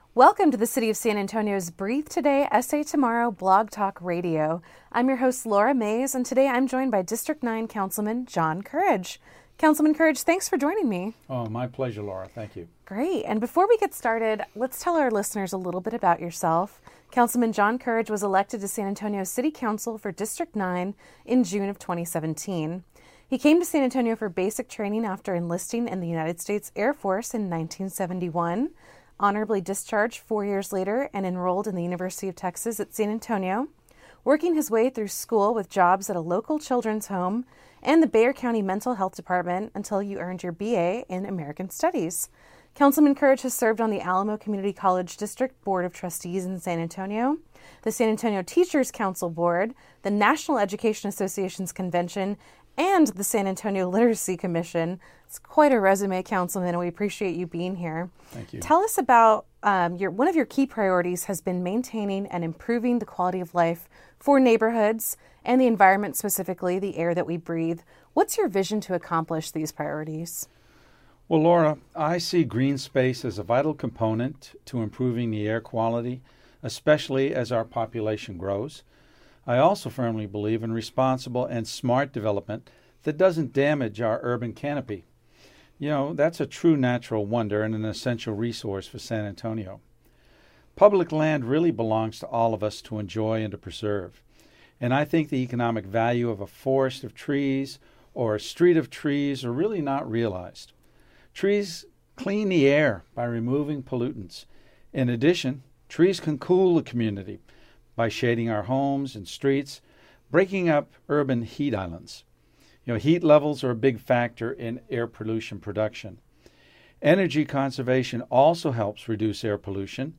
Welcome to the City of San Antonio's Breathe Today, Essay Tomorrow Blog Talk Radio. I'm your host, Laura Mays, and today I'm joined by District 9 Councilman John Courage. Councilman Courage, thanks for joining me. Oh, my pleasure, Laura. Thank you. Great. And before we get started, let's tell our listeners a little bit about yourself. Councilman John Courage was elected to San Antonio City Council for District 9 in June of 2017. He came to San Antonio for basic training after enlisting in the United States Air Force in 1971. Honorably discharged 4 years later and enrolled in the University of Texas at San Antonio, working his way through school with jobs at a local children's home and the Bexar County Mental Health Department until you earned your BA in American Studies. Councilman Courage has served on the Alamo Community College District Board of Trustees in San Antonio, the San Antonio Teachers Council Board, the National Education Association's Convention, and the San Antonio Literacy Commission. It's quite a resume, Councilman, and we appreciate you being here. Thank you. Tell us about one of your key priorities has been maintaining and improving the quality of life for neighborhoods and the environment, specifically the air that we breathe. What's your vision to accomplish these priorities? Well, Laura, I see green space as a vital component to improving the air quality, especially as our population grows. I also firmly believe in responsible and smart development that doesn't damage our urban canopy. You know, that's a true natural wonder and an essential resource for San Antonio. Public land really belongs to all of us to enjoy and to preserve. And I think the economic value of a forest of trees or a street of trees are really not realized. Trees clean the air by removing pollutants. In addition, trees can cool the community by shading our homes and streets, breaking up urban heat islands. You know, heat levels are a big factor in air pollution production. Energy conservation also helps reduce air pollution.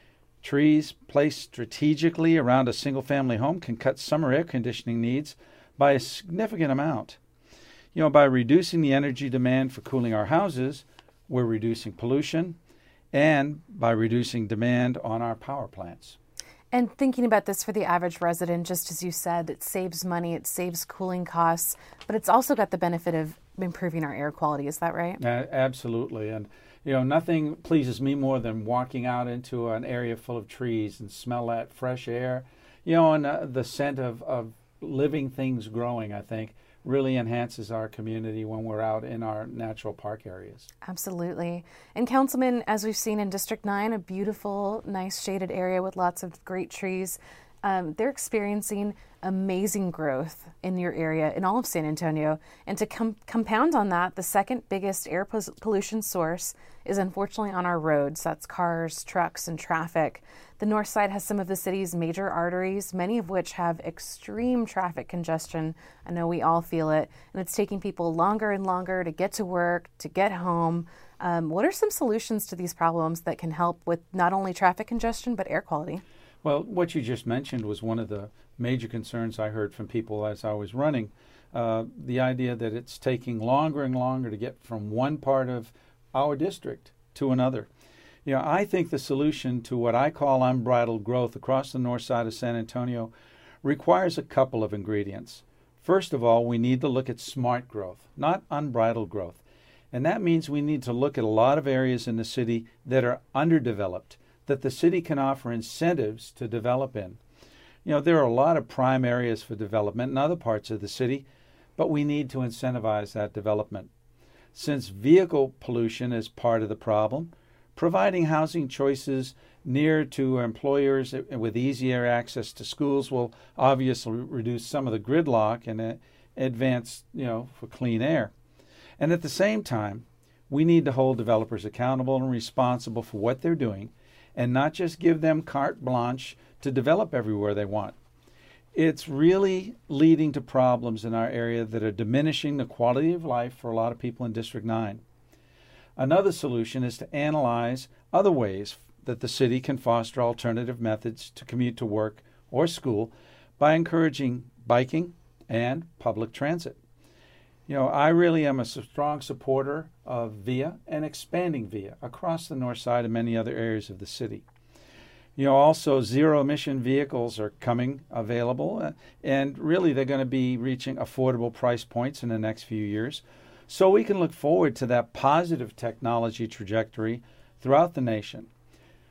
Trees placed strategically around a single-family home can cut summer air conditioning needs by a significant amount. You know, by reducing the energy demand for cooling our houses, we're reducing pollution, and by reducing demand on our power plants. And thinking about this for the average resident, just as you said, it saves money, it saves cooling costs, but it's also got the benefit of improving our air quality. Is that right? Absolutely. And, you know, nothing pleases me more than walking out into an area full of trees and smell that fresh air, you know, and the scent of living things growing, I think, really enhances our community when we're out in our natural park areas. Absolutely. And Councilman, as we've seen in District 9, a beautiful, nice shaded area with lots of great trees, they're experiencing amazing growth in your area, in all of San Antonio. And to compound on that, the second biggest air pollution source is unfortunately on our roads. That's cars, trucks, and traffic. The north side has some of the city's major arteries, many of which have extreme traffic congestion. I know we all feel it, and it's taking people longer and longer to get to work, to get home. What are some solutions to these problems that can help with not only traffic congestion, but air quality? Well, what you just mentioned was one of the major concerns I heard from people as I was running. The idea that it's taking longer and longer to get from one part of our district to another. You know, I think the solution to what I call unbridled growth across the north side of San Antonio requires a couple of ingredients. First of all, we need to look at smart growth, not unbridled growth. And that means we need to look at a lot of areas in the city that are underdeveloped, that the city can offer incentives to develop in. You know, there are a lot of prime areas for development in other parts of the city, but we need to incentivize that development. Since vehicle pollution is part of the problem, providing housing choices near to employers with easier access to schools will obviously reduce some of the gridlock and advance, for clean air. And at the same time, we need to hold developers accountable and responsible for what they're doing and not just give them carte blanche to develop everywhere they want. It's really leading to problems in our area that are diminishing the quality of life for a lot of people in District 9. Another solution is to analyze other ways that the city can foster alternative methods to commute to work or school by encouraging biking and public transit. You know, I really am a strong supporter of VIA and expanding VIA across the north side and many other areas of the city. You know, also zero-emission vehicles are coming available, and really they're going to be reaching affordable price points in the next few years. So we can look forward to that positive technology trajectory throughout the nation.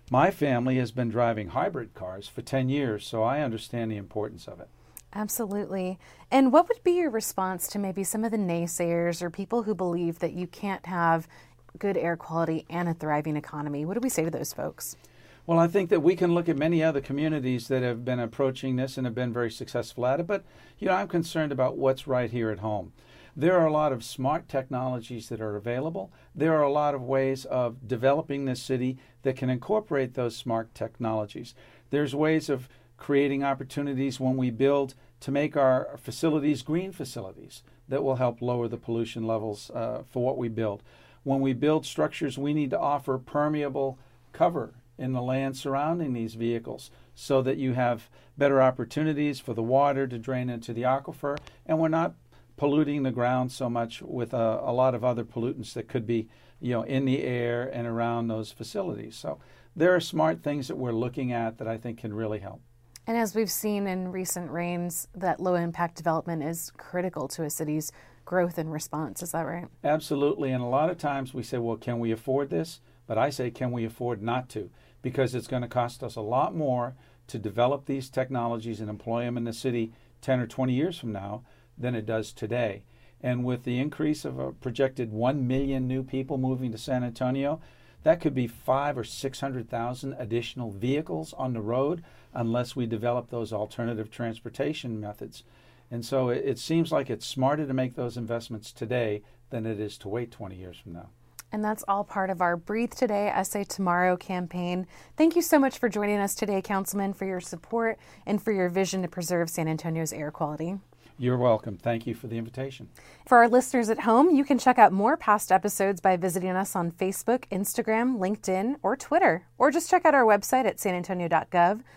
My family has been driving hybrid cars for 10 years, so I understand the importance of it. Absolutely. And what would be your response to maybe some of the naysayers or people who believe that you can't have good air quality and a thriving economy? What do we say to those folks? Well, I think that we can look at many other communities that have been approaching this and have been very successful at it, but I'm concerned about what's right here at home. There are a lot of smart technologies that are available. There are a lot of ways of developing this city that can incorporate those smart technologies. There's ways of creating opportunities when we build to make our facilities green facilities that will help lower the pollution levels for what we build. When we build structures, we need to offer permeable cover in the land surrounding these vehicles so that you have better opportunities for the water to drain into the aquifer, and we're not polluting the ground so much with a lot of other pollutants that could be in the air and around those facilities. So there are smart things that we're looking at that I think can really help. And as we've seen in recent rains, that low-impact development is critical to a city's growth and response. Is that right? Absolutely. And a lot of times we say, well, can we afford this? But I say, can we afford not to? Because it's going to cost us a lot more to develop these technologies and employ them in the city 10 or 20 years from now than it does today. And with the increase of a projected 1 million new people moving to San Antonio, that could be 500,000 or 600,000 additional vehicles on the road unless we develop those alternative transportation methods. And so it seems like it's smarter to make those investments today than it is to wait 20 years from now. And that's all part of our Breathe Today, Essay Tomorrow campaign. Thank you so much for joining us today, Councilman, for your support and for your vision to preserve San Antonio's air quality. You're welcome. Thank you for the invitation. For our listeners at home, you can check out more past episodes by visiting us on Facebook, Instagram, LinkedIn, or Twitter, or just check out our website at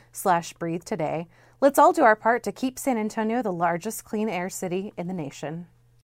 sanantonio.gov/breathe today. Let's all do our part to keep San Antonio the largest clean air city in the nation.